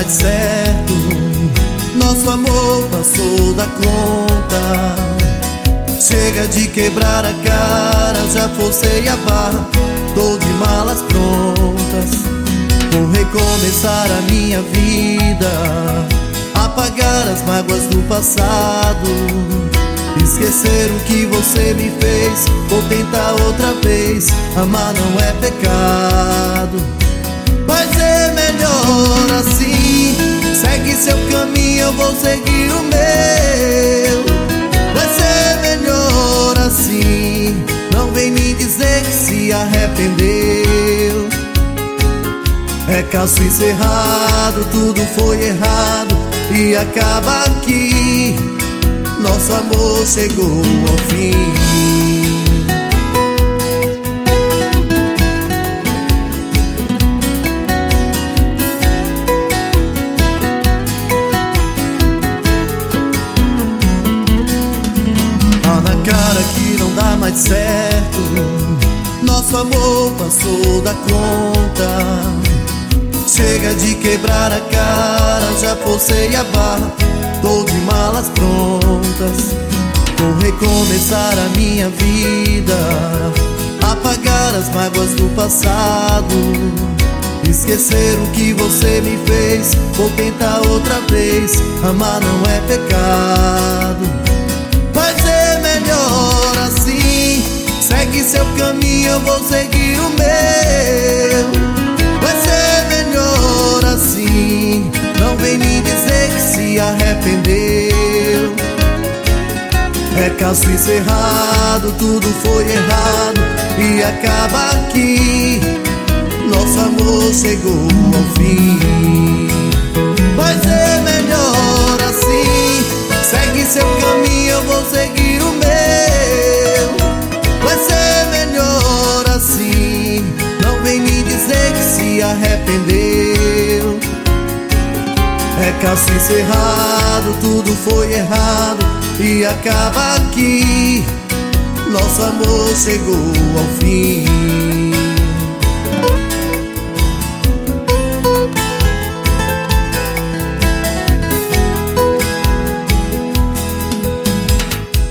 mais certo. Nosso amor passou da conta. Chega de quebrar a cara, já forcei a barra, tô de malas prontas. Vou recomeçar a minha vida, apagar as mágoas do passado, esquecer o que você me fez. Vou tentar outra vez, amar não é pecado, mas é melhor assim. Segue seu caminho, eu vou seguir o meu. Vai ser melhor assim. Não vem me dizer que se arrependeu. É caso encerrado, tudo foi errado e acaba aqui. Nosso amor chegou ao fim. Tá na cara que não dá mais certo. Nosso amor passou da conta. Chega de quebrar a cara, já forcei a barra, tô de malas prontas. Vou recomeçar a minha vida, apagar as mágoas do passado, esquecer o que você me fez. Vou tentar outra vez, amar não é pecado, mas é melhor assim. Segue seu caminho, eu vou seguir o meu. Vai ser melhor assim. Não vem me dizer que se arrependeu. É caso encerrado, tudo foi errado e acaba aqui. Nosso amor chegou ao fim. Vai ser melhor assim. Segue seu caminho, eu vou seguir o meu. Vai ser melhor assim. Não vem me dizer que se arrependeu. É caso encerrado, tudo foi errado e acaba aqui. Nosso amor chegou ao fim.